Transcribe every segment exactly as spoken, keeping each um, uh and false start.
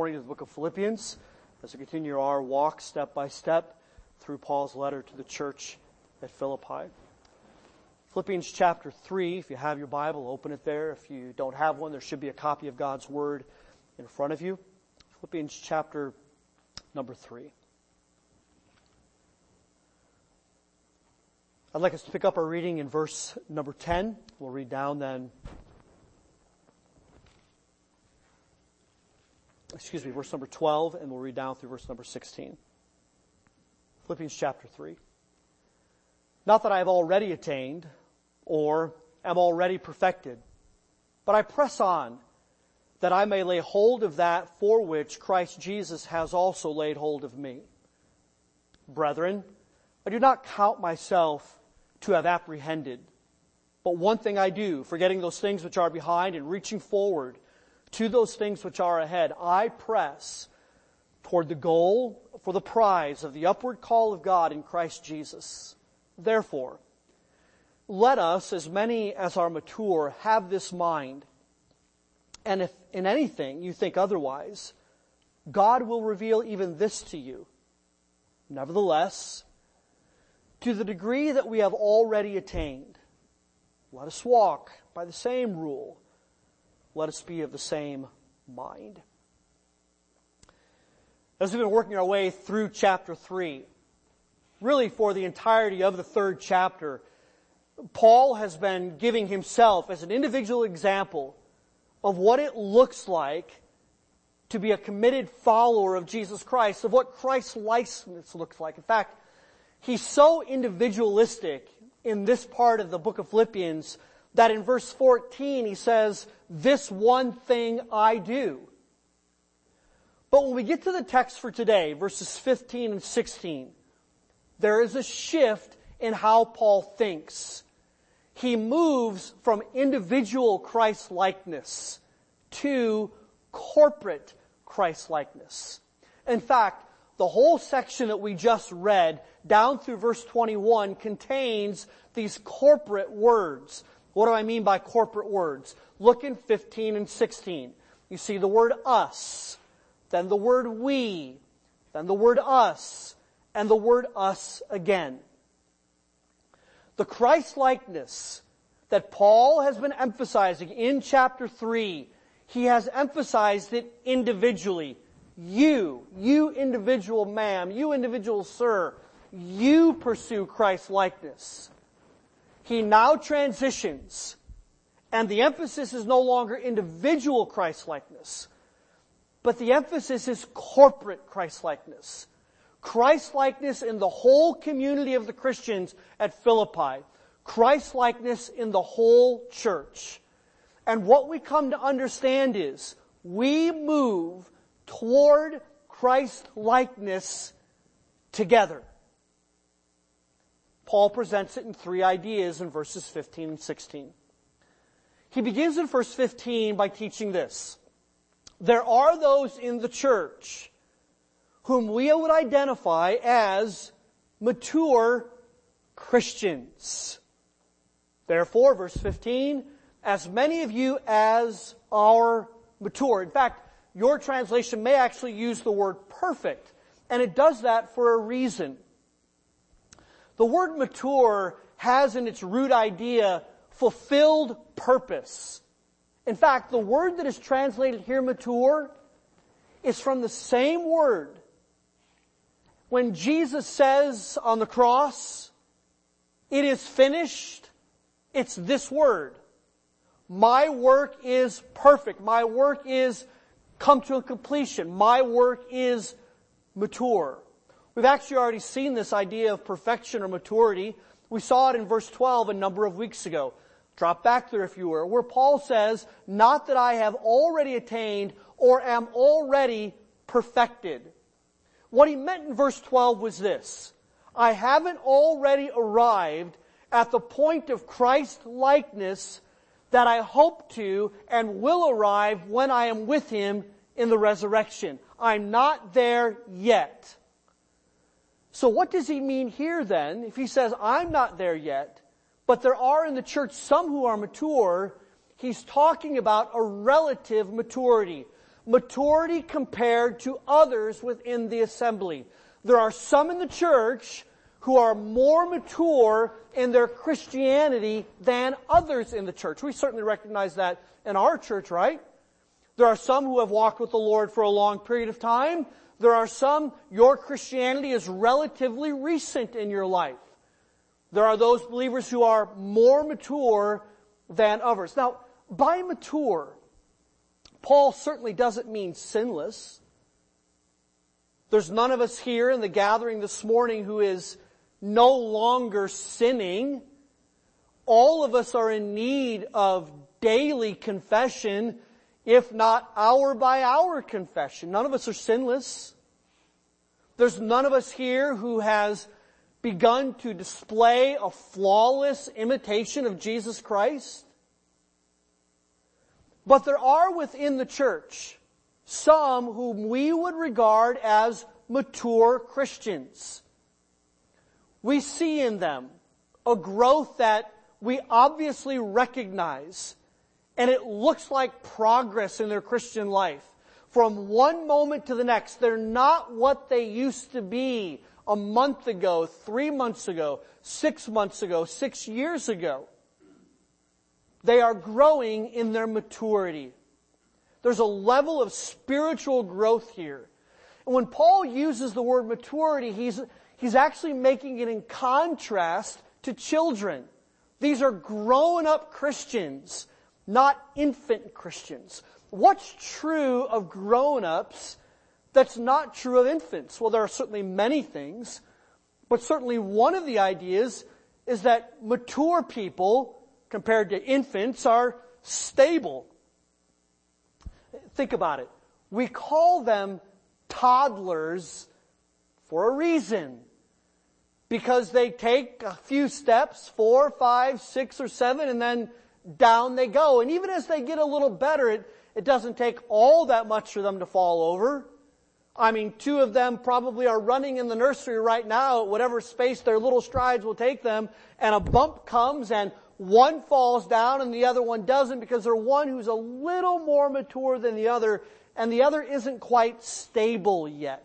morning to the book of Philippians as we continue our walk step by step through Paul's letter to the church at Philippi. Philippians chapter three, if you have your Bible, open it there. If you don't have one, there should be a copy of God's Word in front of you. Philippians chapter number three. I'd like us to pick up our reading in verse number ten. We'll read down then, excuse me, verse number twelve, and we'll read down through verse number sixteen. Philippians chapter three. Not that I have already attained or am already perfected, but I press on that I may lay hold of that for which Christ Jesus has also laid hold of me. Brethren, I do not count myself to have apprehended, but one thing I do, forgetting those things which are behind and reaching forward to those things which are ahead, I press toward the goal for the prize of the upward call of God in Christ Jesus. Therefore, let us, as many as are mature, have this mind. And if in anything you think otherwise, God will reveal even this to you. Nevertheless, to the degree that we have already attained, let us walk by the same rule. Let us be of the same mind. As we've been working our way through chapter three, really for the entirety of the third chapter, Paul has been giving himself as an individual example of what it looks like to be a committed follower of Jesus Christ, of what Christ's likeness looks like. In fact, he's so individualistic in this part of the book of Philippians that in verse fourteen he says, "This one thing I do." But when we get to the text for today, verses fifteen and sixteen, there is a shift in how Paul thinks. He moves from individual Christ-likeness to corporate Christ-likeness. In fact, the whole section that we just read, down through verse twenty-one, contains these corporate words. What do I mean by corporate words? Look in fifteen and sixteen. You see the word us, then the word we, then the word us, and the word us again. The Christ-likeness that Paul has been emphasizing in chapter three, he has emphasized it individually. You, you individual ma'am, you individual sir, you pursue Christ-likeness. He now transitions, and the emphasis is no longer individual Christ-likeness, but the emphasis is corporate Christ-likeness. Christ-likeness in the whole community of the Christians at Philippi. Christ-likeness in the whole church. And what we come to understand is we move toward Christ-likeness together. Paul presents it in three ideas in verses fifteen and sixteen. He begins in verse fifteen by teaching this. There are those in the church whom we would identify as mature Christians. Therefore, verse fifteen, as many of you as are mature. In fact, your translation may actually use the word perfect, and it does that for a reason. The word mature has in its root idea fulfilled purpose. In fact, the word that is translated here mature is from the same word when Jesus says on the cross, "It is finished," it's this word. My work is perfect. My work is come to a completion. My work is mature. We've actually already seen this idea of perfection or maturity. We saw it in verse twelve a number of weeks ago. Drop back there if you were, where Paul says, "Not that I have already attained or am already perfected." What he meant in verse twelve was this: I haven't already arrived at the point of Christ-likeness that I hope to and will arrive when I am with Him in the resurrection. I'm not there yet. So what does he mean here then, if he says, I'm not there yet, but there are in the church some who are mature? He's talking about a relative maturity. maturity compared to others within the assembly. There are some in the church who are more mature in their Christianity than others in the church. We certainly recognize that in our church, right? There are some who have walked with the Lord for a long period of time. There are some, your Christianity is relatively recent in your life. There are those believers who are more mature than others. Now, by mature, Paul certainly doesn't mean sinless. There's none of us here in the gathering this morning who is no longer sinning. All of us are in need of daily confession, if not hour by hour confession. None of us are sinless. There's none of us here who has begun to display a flawless imitation of Jesus Christ. But there are within the church some whom we would regard as mature Christians. We see in them a growth that we obviously recognize, and it looks like progress in their Christian life. From one moment to the next, they're not what they used to be a month ago, three months ago, six months ago, six years ago. They are growing in their maturity. There's a level of spiritual growth here. And when Paul uses the word maturity, he's, he's actually making it in contrast to children. These are grown-up Christians, not infant Christians. What's true of grown-ups that's not true of infants? Well, there are certainly many things, but certainly one of the ideas is that mature people, compared to infants, are stable. Think about it. We call them toddlers for a reason. Because they take a few steps, four, five, six, or seven, and then down they go. And even as they get a little better, it, it doesn't take all that much for them to fall over. I mean, two of them probably are running in the nursery right now at whatever space their little strides will take them, and a bump comes and one falls down and the other one doesn't, because there's one who's a little more mature than the other, and the other isn't quite stable yet.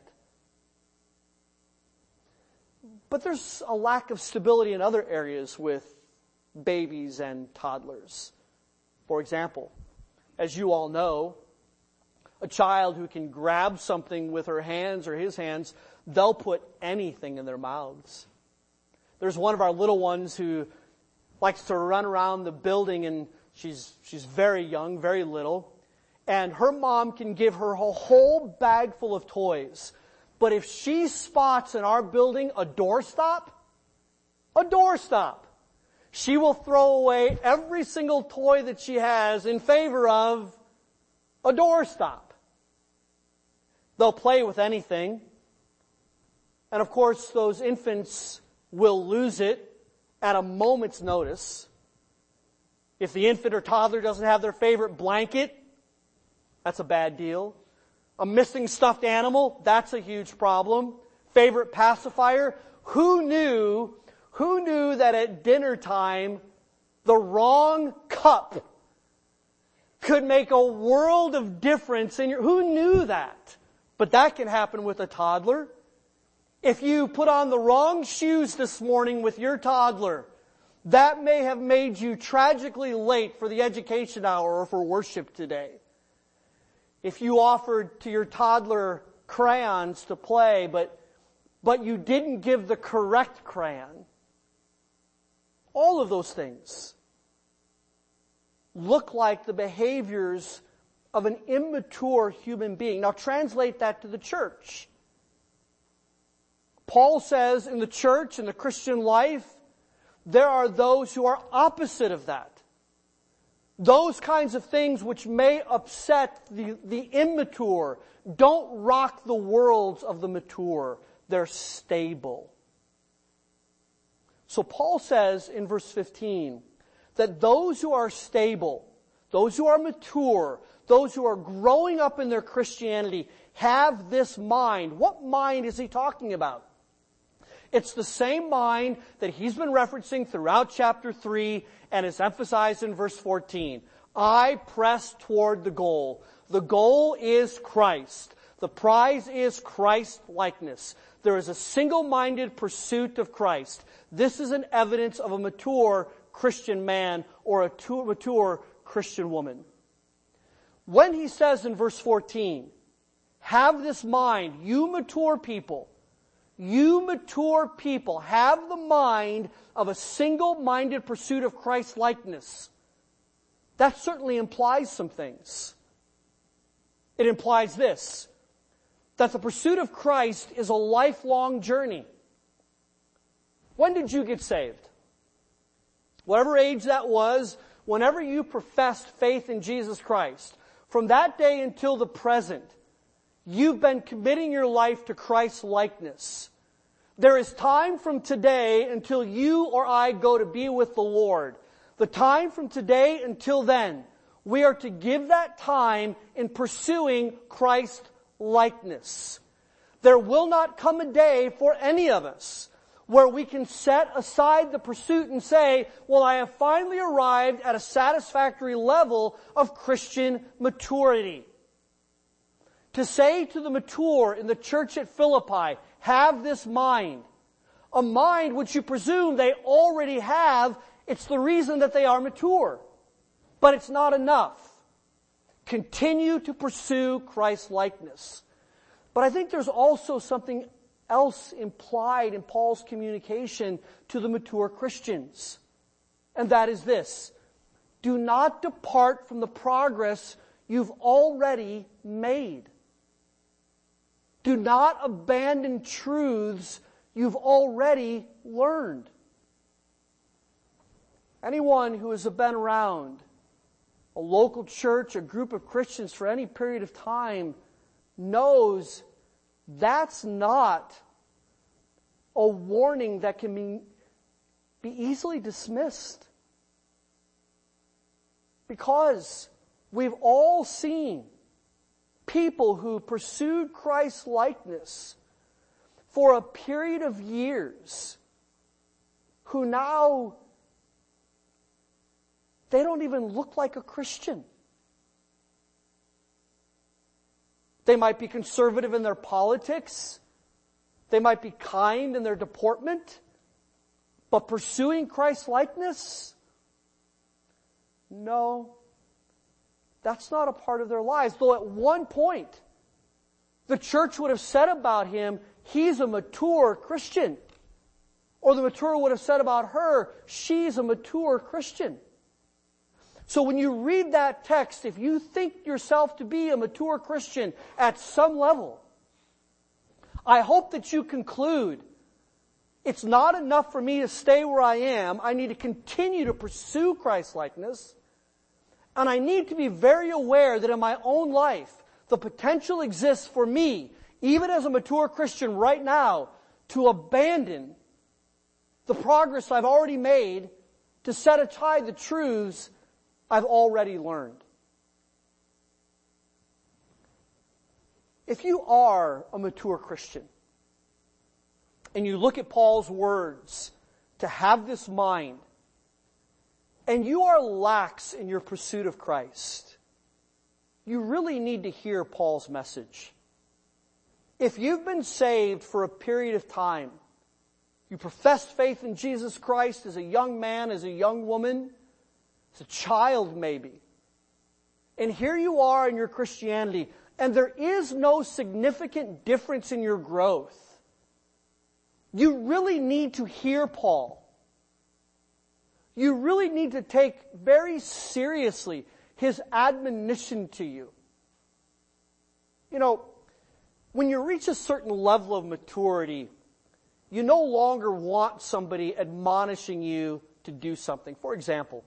But there's a lack of stability in other areas with babies and toddlers. For example, as you all know, a child who can grab something with her hands or his hands, they'll put anything in their mouths. There's one of our little ones who likes to run around the building, and she's she's very young, very little, and her mom can give her a whole bag full of toys. But if she spots in our building a doorstop, a doorstop, she will throw away every single toy that she has in favor of a doorstop. They'll play with anything. And of course, those infants will lose it at a moment's notice. If the infant or toddler doesn't have their favorite blanket, that's a bad deal. A missing stuffed animal, that's a huge problem. Favorite pacifier, who knew, who knew that at dinner time, the wrong cup could make a world of difference in your, who knew that? But that can happen with a toddler. If you put on the wrong shoes this morning with your toddler, that may have made you tragically late for the education hour or for worship today. If you offered to your toddler crayons to play, but, but you didn't give the correct crayon, all of those things look like the behaviors of an immature human being. Now translate that to the church. Paul says in the church, in the Christian life, there are those who are opposite of that. Those kinds of things which may upset the, the immature don't rock the worlds of the mature. They're stable. So Paul says in verse fifteen that those who are stable, those who are mature, those who are growing up in their Christianity have this mind. What mind is he talking about? It's the same mind that he's been referencing throughout chapter three and is emphasized in verse fourteen. I press toward the goal, The goal is Christ. The prize is Christ-likeness. There is a single-minded pursuit of Christ. This is an evidence of a mature Christian man or a mature Christian woman. When he says in verse fourteen, have this mind, you mature people, you mature people, have the mind of a single-minded pursuit of Christ-likeness. That certainly implies some things. It implies this, that the pursuit of Christ is a lifelong journey. When did you get saved? Whatever age that was, whenever you professed faith in Jesus Christ, from that day until the present, you've been committing your life to Christ's likeness. There is time from today until you or I go to be with the Lord. The time from today until then, we are to give that time in pursuing Christ's likeness. There will not come a day for any of us where we can set aside the pursuit and say, well, I have finally arrived at a satisfactory level of Christian maturity. To say to the mature in the church at Philippi, have this mind, a mind which you presume they already have, it's the reason that they are mature. But it's not enough. Continue to pursue Christ's likeness. But I think there's also something else implied in Paul's communication to the mature Christians. And that is this. Do not depart from the progress you've already made. Do not abandon truths you've already learned. Anyone who has been around a local church, a group of Christians for any period of time knows that's not a warning that can be, be easily dismissed. Because we've all seen people who pursued Christ's likeness for a period of years who now they don't even look like a Christian. They might be conservative in their politics. They might be kind in their deportment. But pursuing Christ's likeness? No. That's not a part of their lives. Though at one point, the church would have said about him, he's a mature Christian. Or the mature would have said about her, she's a mature Christian. So when you read that text, if you think yourself to be a mature Christian at some level, I hope that you conclude, it's not enough for me to stay where I am. I need to continue to pursue Christ-likeness. And I need to be very aware that in my own life, the potential exists for me, even as a mature Christian right now, to abandon the progress I've already made, to set aside the truths I've already learned. If you are a mature Christian, and you look at Paul's words, to have this mind, and you are lax in your pursuit of Christ, you really need to hear Paul's message. If you've been saved for a period of time, you professed faith in Jesus Christ as a young man, as a young woman, as a child maybe, and here you are in your Christianity, and there is no significant difference in your growth, you really need to hear Paul. You really need to take very seriously his admonition to you. You know, when you reach a certain level of maturity, you no longer want somebody admonishing you to do something. For example,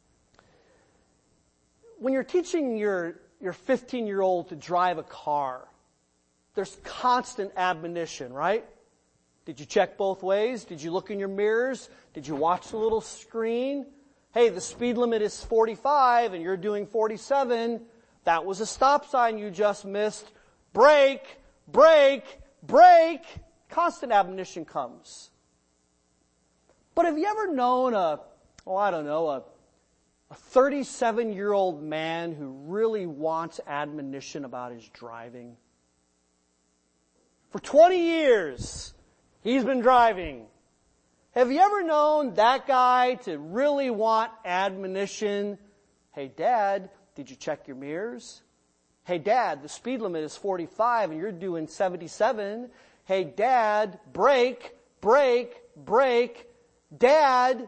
when you're teaching your, your fifteen-year-old to drive a car, there's constant admonition, right? Did you check both ways? Did you look in your mirrors? Did you watch the little screen? Hey, the speed limit is forty-five and you're doing forty-seven. That was a stop sign you just missed. Brake, brake, brake. Constant admonition comes. But have you ever known a, oh, I don't know, a, A thirty-seven-year-old man who really wants admonition about his driving. For twenty years, he's been driving. Have you ever known that guy to really want admonition? Hey, Dad, did you check your mirrors? Hey, Dad, the speed limit is forty-five and you're doing seventy-seven. Hey, Dad, brake, brake, brake. Dad,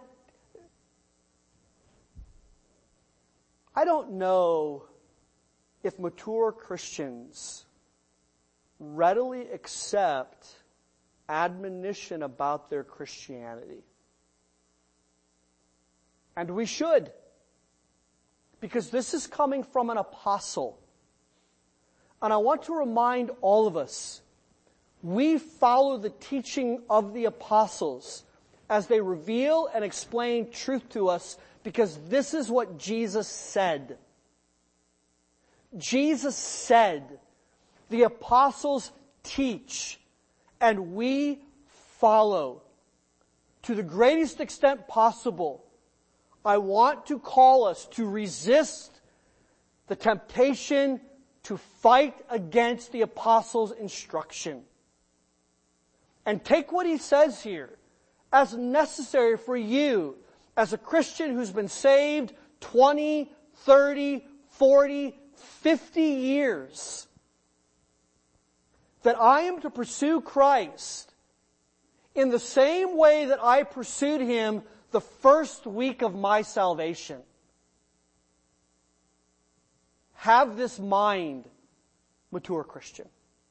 I don't know if mature Christians readily accept admonition about their Christianity. And we should. Because this is coming from an apostle. And I want to remind all of us, we follow the teaching of the apostles as they reveal and explain truth to us, because this is what Jesus said. Jesus said, the apostles teach, and we follow. To the greatest extent possible, I want to call us to resist the temptation to fight against the apostles' instruction. And take what he says here as necessary for you as a Christian who's been saved twenty, thirty, forty, fifty years. That I am to pursue Christ in the same way that I pursued Him the first week of my salvation. Have this mind, mature Christian.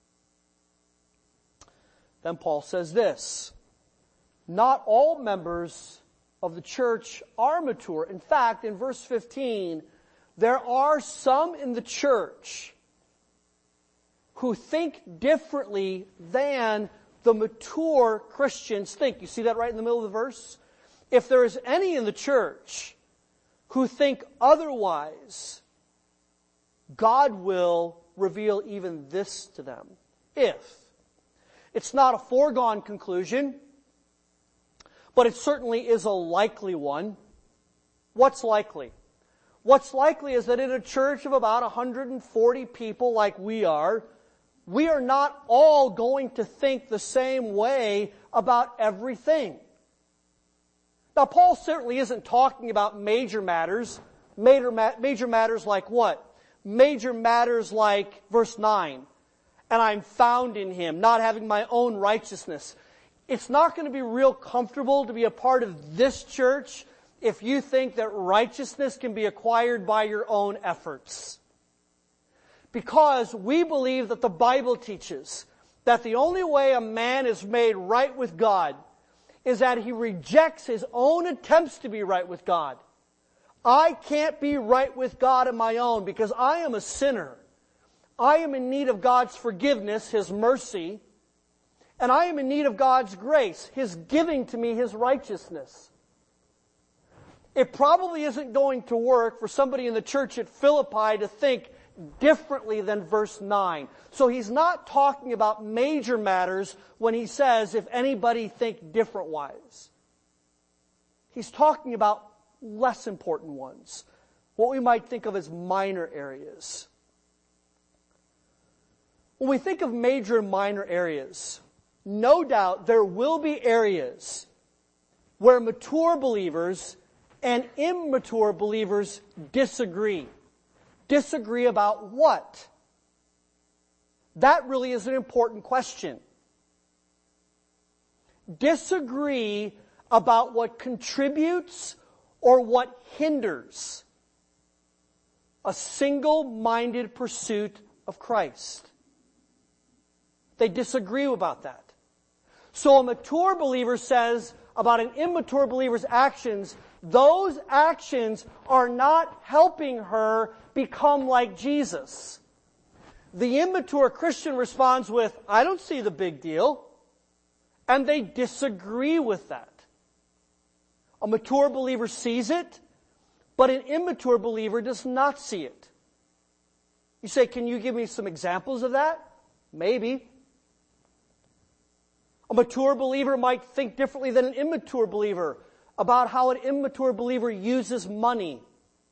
Then Paul says this, not all members of the church are mature. In fact, in verse fifteen, there are some in the church who think differently than the mature Christians think. You see that right in the middle of the verse? If there is any in the church who think otherwise, God will reveal even this to them. If. It's not a foregone conclusion, but it certainly is a likely one. What's likely? What's likely is that in a church of about one hundred forty people like we are, we are not all going to think the same way about everything. Now, Paul certainly isn't talking about major matters. Major, major matters like what? Major matters like verse nine. And I'm found in Him, not having my own righteousness. It's not going to be real comfortable to be a part of this church if you think that righteousness can be acquired by your own efforts. Because we believe that the Bible teaches that the only way a man is made right with God is that he rejects his own attempts to be right with God. I can't be right with God on my own because I am a sinner. I am in need of God's forgiveness, His mercy, and I am in need of God's grace, His giving to me His righteousness. It probably isn't going to work for somebody in the church at Philippi to think differently than verse nine. So he's not talking about major matters when he says, if anybody think different wise. He's talking about less important ones. What we might think of as minor areas. When we think of major and minor areas, no doubt there will be areas where mature believers and immature believers disagree. Disagree about what? That really is an important question. Disagree about what contributes or what hinders a single-minded pursuit of Christ. They disagree about that. So a mature believer says about an immature believer's actions, those actions are not helping her become like Jesus. The immature Christian responds with, I don't see the big deal. And they disagree with that. A mature believer sees it, but an immature believer does not see it. You say, can you give me some examples of that? Maybe. A mature believer might think differently than an immature believer about how an immature believer uses money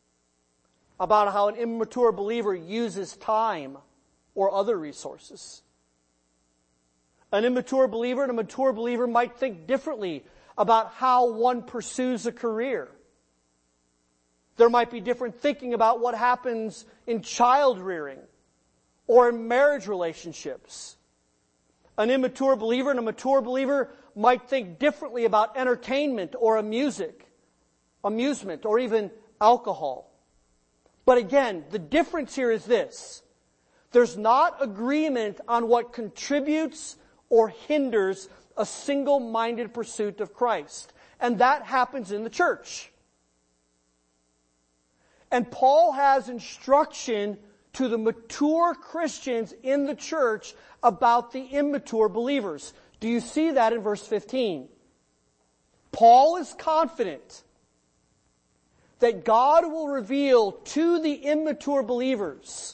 about how an immature believer uses time or other resources. An immature believer and a mature believer might think differently about how one pursues a career. There might be different thinking about what happens in child rearing or in marriage relationships. An immature believer and a mature believer might think differently about entertainment or music, amusement, or even alcohol. But again, the difference here is this. There's not agreement on what contributes or hinders a single-minded pursuit of Christ. And that happens in the church. And Paul has instruction to the mature Christians in the church about the immature believers. Do you see that in verse fifteen? Paul is confident that God will reveal to the immature believers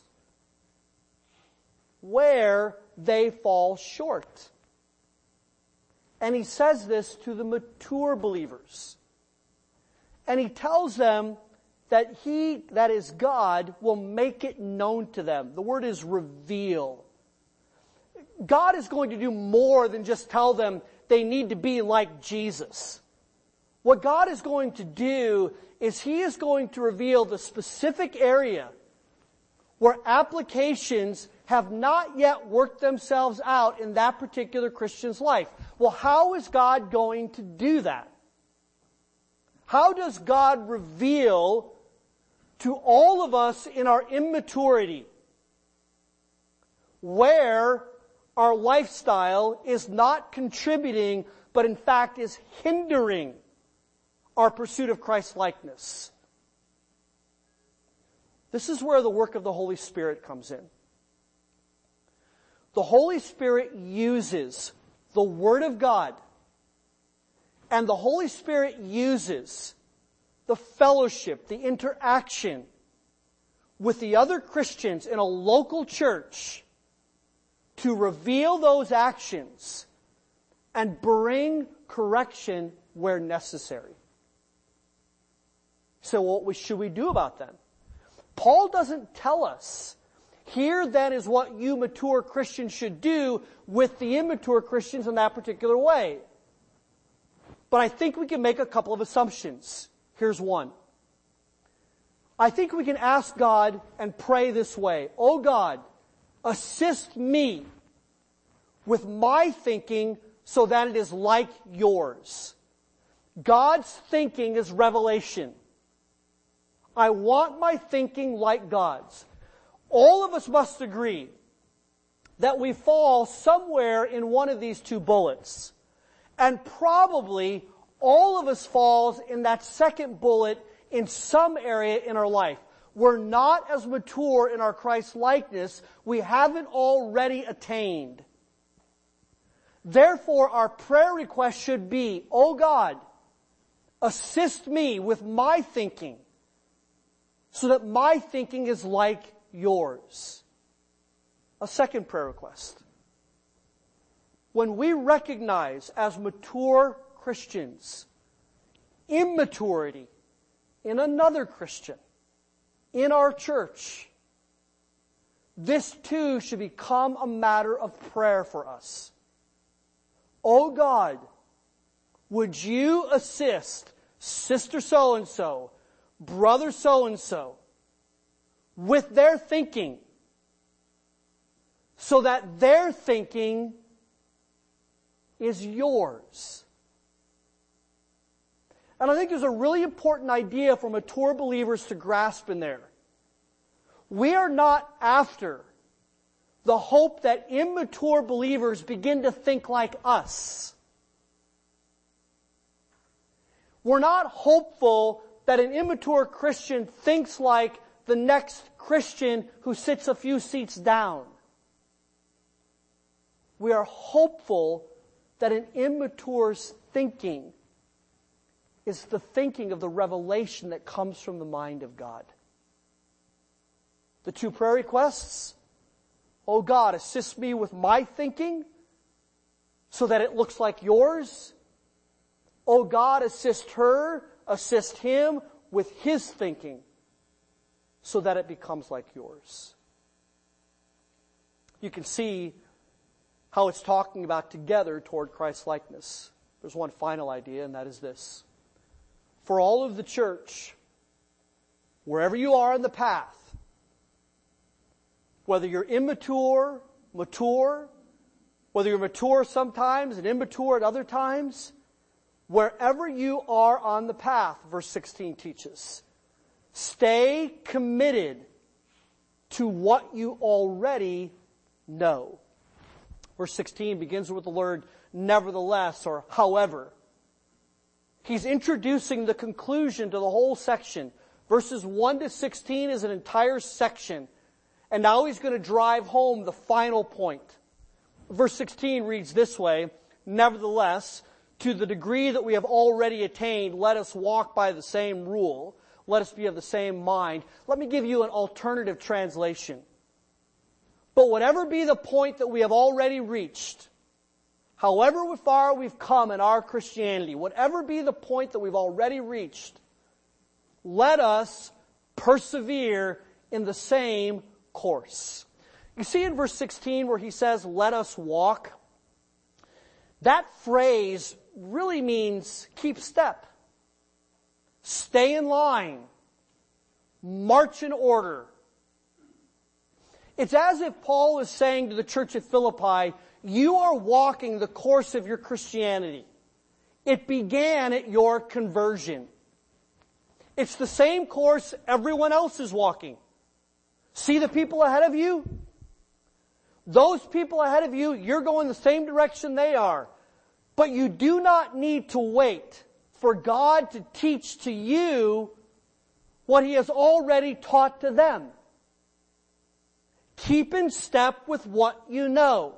where they fall short. And he says this to the mature believers. And he tells them that he, that is God, will make it known to them. The word is reveal. God is going to do more than just tell them they need to be like Jesus. What God is going to do is He is going to reveal the specific area where applications have not yet worked themselves out in that particular Christian's life. Well, how is God going to do that? How does God reveal to all of us in our immaturity where our lifestyle is not contributing, but in fact is hindering our pursuit of Christ-likeness? This is where the work of the Holy Spirit comes in. The Holy Spirit uses the Word of God, and the Holy Spirit uses the fellowship, the interaction with the other Christians in a local church to reveal those actions and bring correction where necessary. So what should we do about them? Paul doesn't tell us, here then is what you mature Christians should do with the immature Christians in that particular way. But I think we can make a couple of assumptions. Here's one. I think we can ask God and pray this way. Oh God, assist me with my thinking so that it is like yours. God's thinking is revelation. I want my thinking like God's. All of us must agree that we fall somewhere in one of these two bullets. And probably all of us falls in that second bullet in some area in our life. We're not as mature in our Christ-likeness. We haven't already attained. Therefore, our prayer request should be, oh God, assist me with my thinking so that my thinking is like yours. A second prayer request. When we recognize as mature Christians immaturity in another Christian, in our church, this too should become a matter of prayer for us. Oh God, would you assist sister so-and-so, brother so-and-so, with their thinking, so that their thinking is yours. And I think there's a really important idea for mature believers to grasp in there. We are not after the hope that immature believers begin to think like us. We're not hopeful that an immature Christian thinks like the next Christian who sits a few seats down. We are hopeful that an immature's thinking is the thinking of the revelation that comes from the mind of God. The two prayer requests. Oh God, assist me with my thinking so that it looks like yours. Oh God, assist her, assist him with his thinking so that it becomes like yours. You can see how it's talking about together toward Christ's likeness. There's one final idea, and that is this. For all of the church, wherever you are in the path, whether you're immature, mature, whether you're mature sometimes and immature at other times, wherever you are on the path, verse sixteen teaches, stay committed to what you already know. Verse sixteen begins with the word nevertheless or however. He's introducing the conclusion to the whole section. Verses one to sixteen is an entire section. And now he's going to drive home the final point. Verse sixteen reads this way, nevertheless, to the degree that we have already attained, let us walk by the same rule. Let us be of the same mind. Let me give you an alternative translation. But whatever be the point that we have already reached, however far we've come in our Christianity, whatever be the point that we've already reached, let us persevere in the same course. You see in verse sixteen where he says, let us walk, that phrase really means keep step, stay in line, march in order. It's as if Paul is saying to the church at Philippi, you are walking the course of your Christianity. It began at your conversion. It's the same course everyone else is walking. See the people ahead of you? Those people ahead of you, you're going the same direction they are. But you do not need to wait for God to teach to you what He has already taught to them. Keep in step with what you know.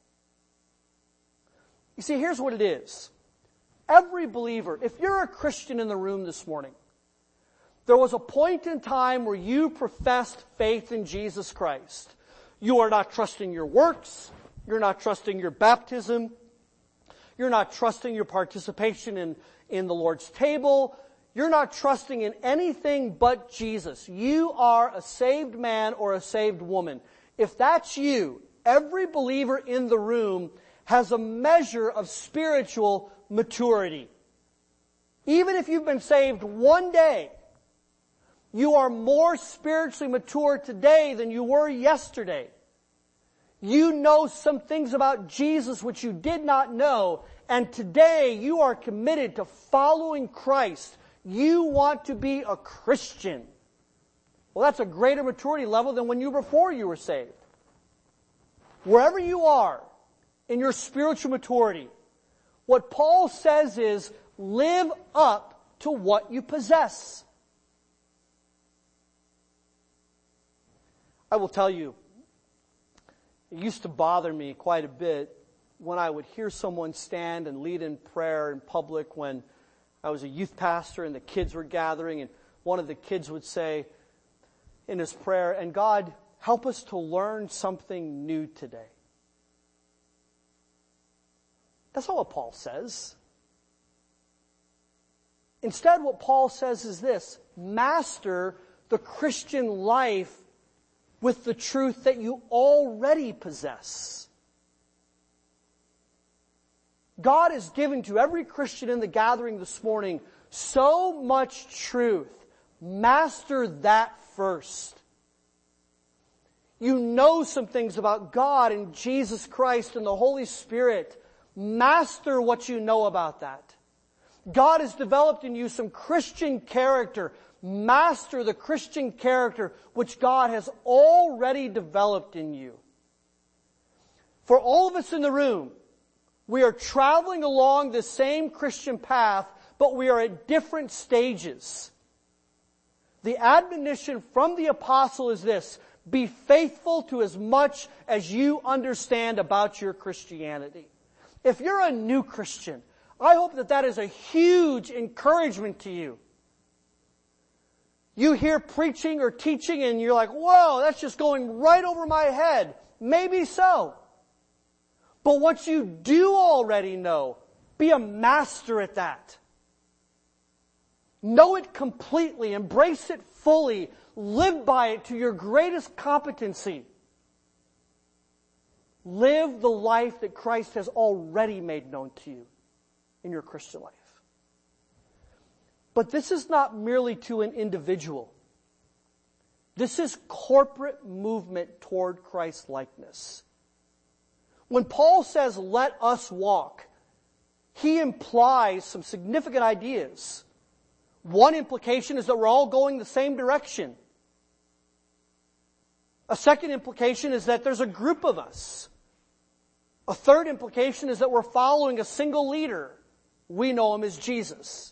You see, here's what it is. Every believer, if you're a Christian in the room this morning, there was a point in time where you professed faith in Jesus Christ. You are not trusting your works. You're not trusting your baptism. You're not trusting your participation in, in the Lord's table. You're not trusting in anything but Jesus. You are a saved man or a saved woman. If that's you, every believer in the room has a measure of spiritual maturity. Even if you've been saved one day, you are more spiritually mature today than you were yesterday. You know some things about Jesus which you did not know, and today you are committed to following Christ. You want to be a Christian. Well, that's a greater maturity level than when you were before you were saved. Wherever you are in your spiritual maturity, what Paul says is, live up to what you possess. I will tell you, it used to bother me quite a bit when I would hear someone stand and lead in prayer in public when I was a youth pastor and the kids were gathering, and one of the kids would say in his prayer, and God, help us to learn something new today. That's not what Paul says. Instead, what Paul says is this, master the Christian life with the truth that you already possess. God has given to every Christian in the gathering this morning so much truth. Master that first. You know some things about God and Jesus Christ and the Holy Spirit. Master what you know about that. God has developed in you some Christian character. Master the Christian character which God has already developed in you. For all of us in the room, we are traveling along the same Christian path, but we are at different stages. The admonition from the apostle is this, be faithful to as much as you understand about your Christianity. If you're a new Christian, I hope that that is a huge encouragement to you. You hear preaching or teaching and you're like, whoa, that's just going right over my head. Maybe so. But what you do already know, be a master at that. Know it completely. Embrace it fully. Live by it to your greatest competency. Live the life that Christ has already made known to you in your Christian life. But this is not merely to an individual. This is corporate movement toward Christ likeness. When Paul says, let us walk, he implies some significant ideas. One implication is that we're all going the same direction. A second implication is that there's a group of us. A third implication is that we're following a single leader. We know him as Jesus.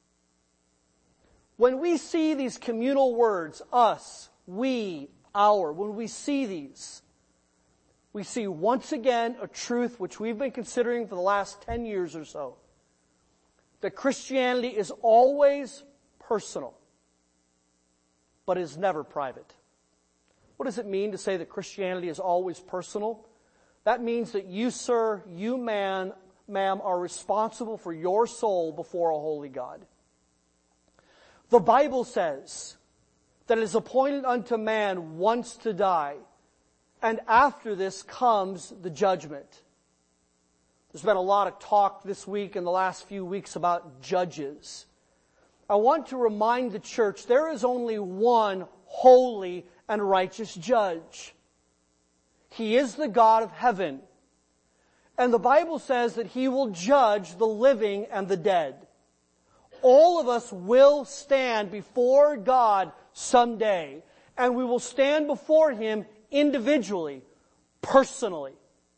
When we see these communal words, us, we, our, when we see these, we see once again a truth which we've been considering for the last ten years or so. That Christianity is always personal, but is never private. What does it mean to say that Christianity is always personal? That means that you, sir, you, man, ma'am, are responsible for your soul before a holy God. The Bible says that it is appointed unto man once to die, and after this comes the judgment. There's been a lot of talk this week and the last few weeks about judges. I want to remind the church there is only one holy and righteous judge. He is the God of heaven. And the Bible says that He will judge the living and the dead. All of us will stand before God someday, and we will stand before Him individually, personally.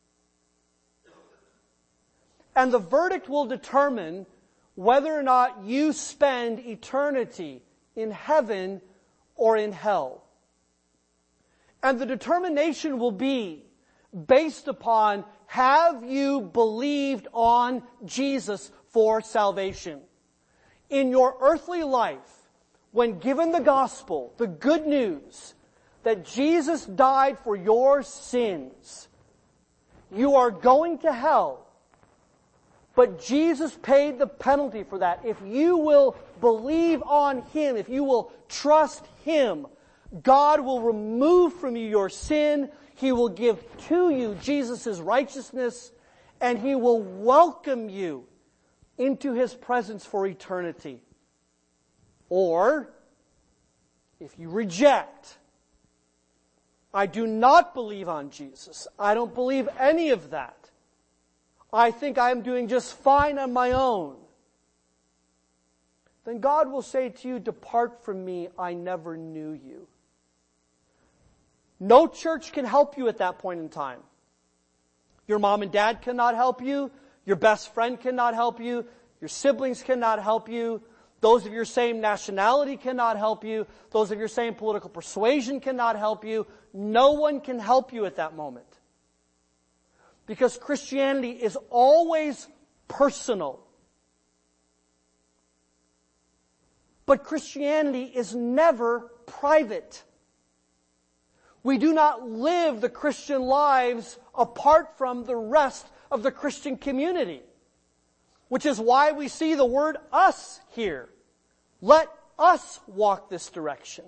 And the verdict will determine whether or not you spend eternity in heaven or in hell. And the determination will be based upon, have you believed on Jesus for salvation? In your earthly life, when given the gospel, the good news that Jesus died for your sins, you are going to hell. But Jesus paid the penalty for that. If you will believe on Him, if you will trust Him, God will remove from you your sin. He will give to you Jesus' righteousness, and He will welcome you into His presence for eternity. Or, if you reject, I do not believe on Jesus, I don't believe any of that, I think I'm doing just fine on my own, then God will say to you, depart from me, I never knew you. No church can help you at that point in time. Your mom and dad cannot help you. Your best friend cannot help you. Your siblings cannot help you. Those of your same nationality cannot help you. Those of your same political persuasion cannot help you. No one can help you at that moment. Because Christianity is always personal. But Christianity is never private. We do not live the Christian lives apart from the rest of the Christian community. Which is why we see the word us here. Let us walk this direction.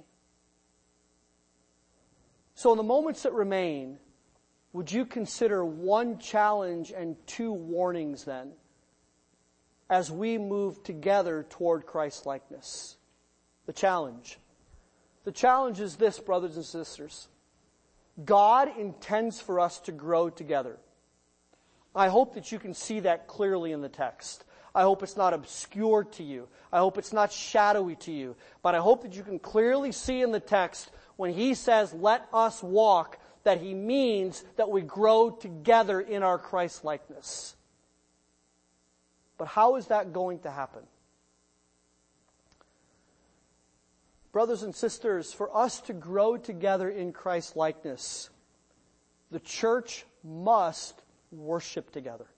So in the moments that remain, would you consider one challenge and two warnings then, as we move together toward Christ-likeness? The challenge. The challenge is this, brothers and sisters. God intends for us to grow together. I hope that you can see that clearly in the text. I hope it's not obscure to you. I hope it's not shadowy to you. But I hope that you can clearly see in the text when He says, let us walk, that He means that we grow together in our Christ-likeness. But how is that going to happen? Brothers and sisters, for us to grow together in Christ-likeness, the church must worship together.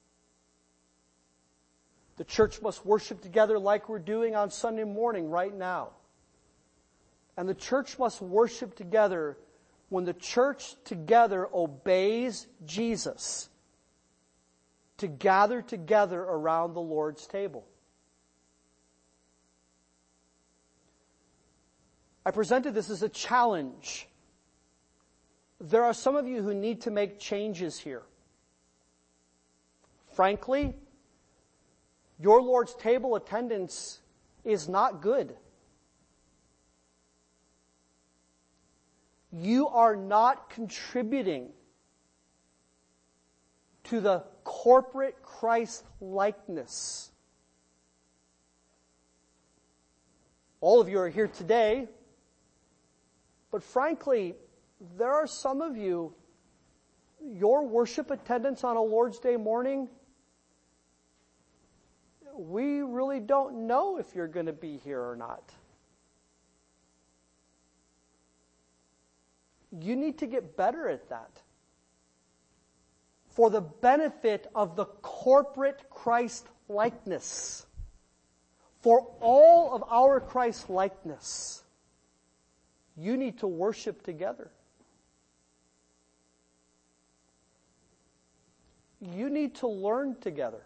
The church must worship together like we're doing on Sunday morning right now. And the church must worship together when the church together obeys Jesus to gather together around the Lord's table. I presented this as a challenge. There are some of you who need to make changes here. Frankly, your Lord's table attendance is not good. You are not contributing to the corporate Christ likeness. All of you are here today, but frankly, there are some of you, your worship attendance on a Lord's Day morning, we really don't know if you're going to be here or not. You need to get better at that. For the benefit of the corporate Christ likeness. For all of our Christ likeness. You need to worship together. You need to learn together.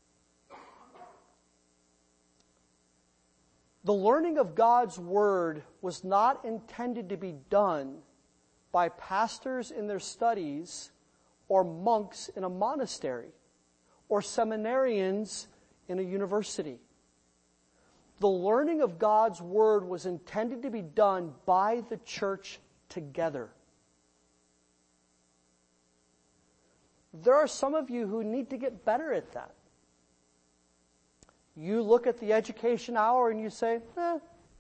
The learning of God's Word was not intended to be done by pastors in their studies or monks in a monastery or seminarians in a university. The learning of God's Word was intended to be done by the church together. There are some of you who need to get better at that. You look at the education hour and you say, eh,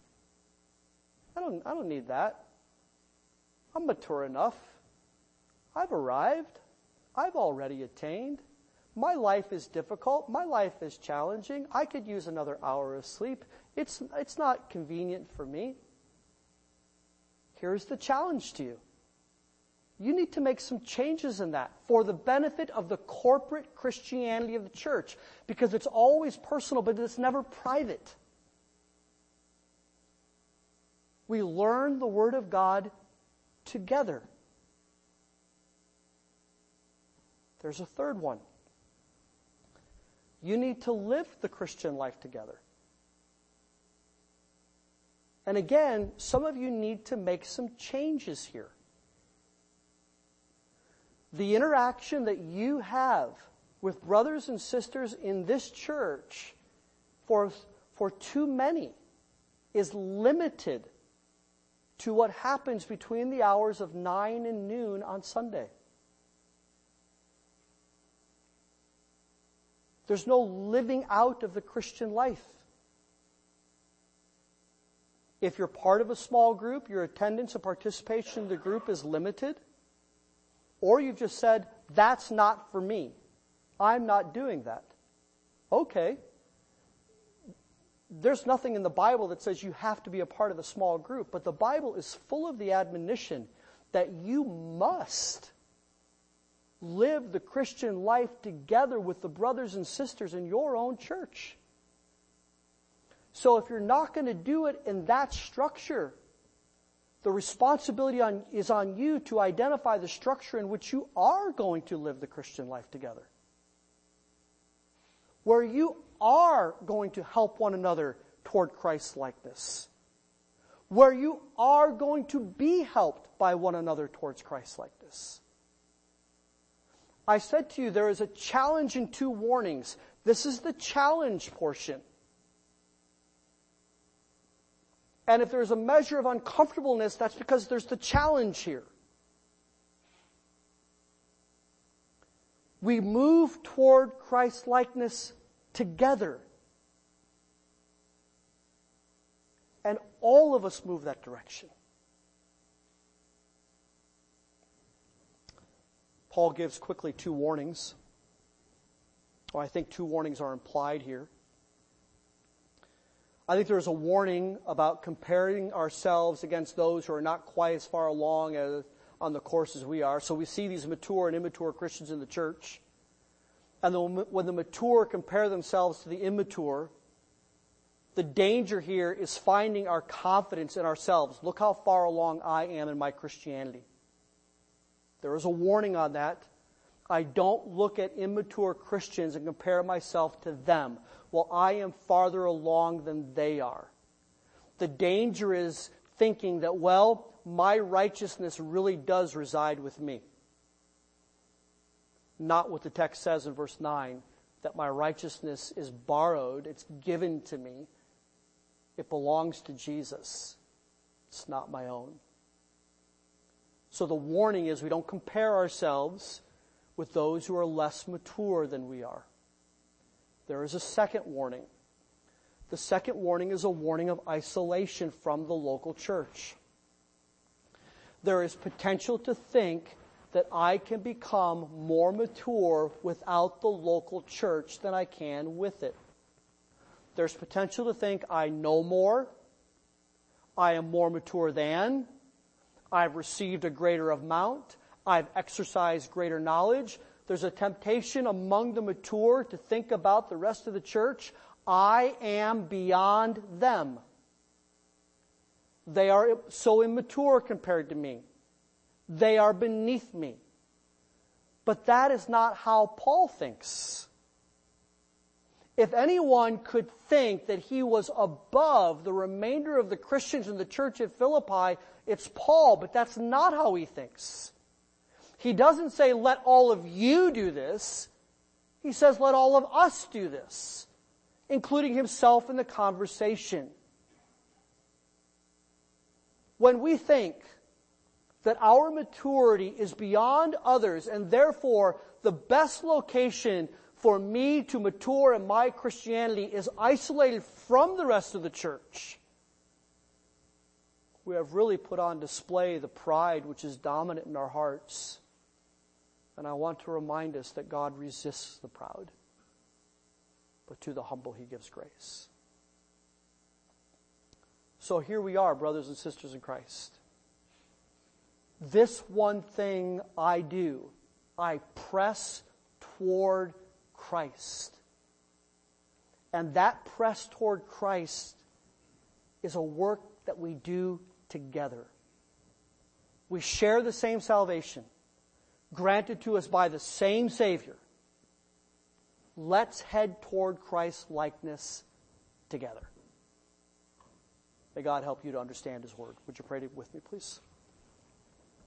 I don't, I don't need that. I'm mature enough. I've arrived. I've already attained. My life is difficult. My life is challenging. I could use another hour of sleep. It's, it's not convenient for me. Here's the challenge to you. You need to make some changes in that for the benefit of the corporate Christianity of the church, because it's always personal, but it's never private. We learn the Word of God together. There's a third one. You need to live the Christian life together. And again, some of you need to make some changes here. The interaction that you have with brothers and sisters in this church for, for too many is limited to what happens between the hours of nine and noon on Sunday. There's no living out of the Christian life. If you're part of a small group, your attendance and participation in the group is limited. Or you've just said, that's not for me. I'm not doing that. Okay. There's nothing in the Bible that says you have to be a part of a small group, but the Bible is full of the admonition that you must live the Christian life together with the brothers and sisters in your own church. So if you're not going to do it in that structure, the responsibility on, is on you to identify the structure in which you are going to live the Christian life together. Where you are going to help one another toward Christ's likeness. Where you are going to be helped by one another towards Christ's likeness. I said to you, there is a challenge and two warnings. This is the challenge portion. And if there's a measure of uncomfortableness, that's because there's the challenge here. We move toward Christ's likeness together. And all of us move that direction. Paul gives quickly two warnings. Well, I think two warnings are implied here. I think there is a warning about comparing ourselves against those who are not quite as far along as on the course as we are. So we see these mature and immature Christians in the church. And when the mature compare themselves to the immature, the danger here is finding our confidence in ourselves. Look how far along I am in my Christianity. There is a warning on that. I don't look at immature Christians and compare myself to them. Well, I am farther along than they are. The danger is thinking that, well, my righteousness really does reside with me. Not what the text says in verse nine, that my righteousness is borrowed, it's given to me. It belongs to Jesus. It's not my own. So the warning is we don't compare ourselves with those who are less mature than we are. There is a second warning. The second warning is a warning of isolation from the local church. There is potential to think that I can become more mature without the local church than I can with it. There's potential to think I know more, I am more mature than, I've received a greater amount, I've exercised greater knowledge. There's a temptation among the mature to think about the rest of the church, I am beyond them. They are so immature compared to me. They are beneath me. But that is not how Paul thinks. If anyone could think that he was above the remainder of the Christians in the church at Philippi, it's Paul, but that's not how he thinks. He doesn't say, let all of you do this. He says, let all of us do this, including himself in the conversation. When we think that our maturity is beyond others, and therefore the best location for me to mature in my Christianity is isolated from the rest of the church, we have really put on display the pride which is dominant in our hearts. And I want to remind us that God resists the proud, but to the humble He gives grace. So here we are, brothers and sisters in Christ. This one thing I do, I press toward Christ. And that press toward Christ is a work that we do together. We share the same salvation, granted to us by the same Savior. Let's head toward Christ's likeness together. May God help you to understand His Word. Would you pray with me, please?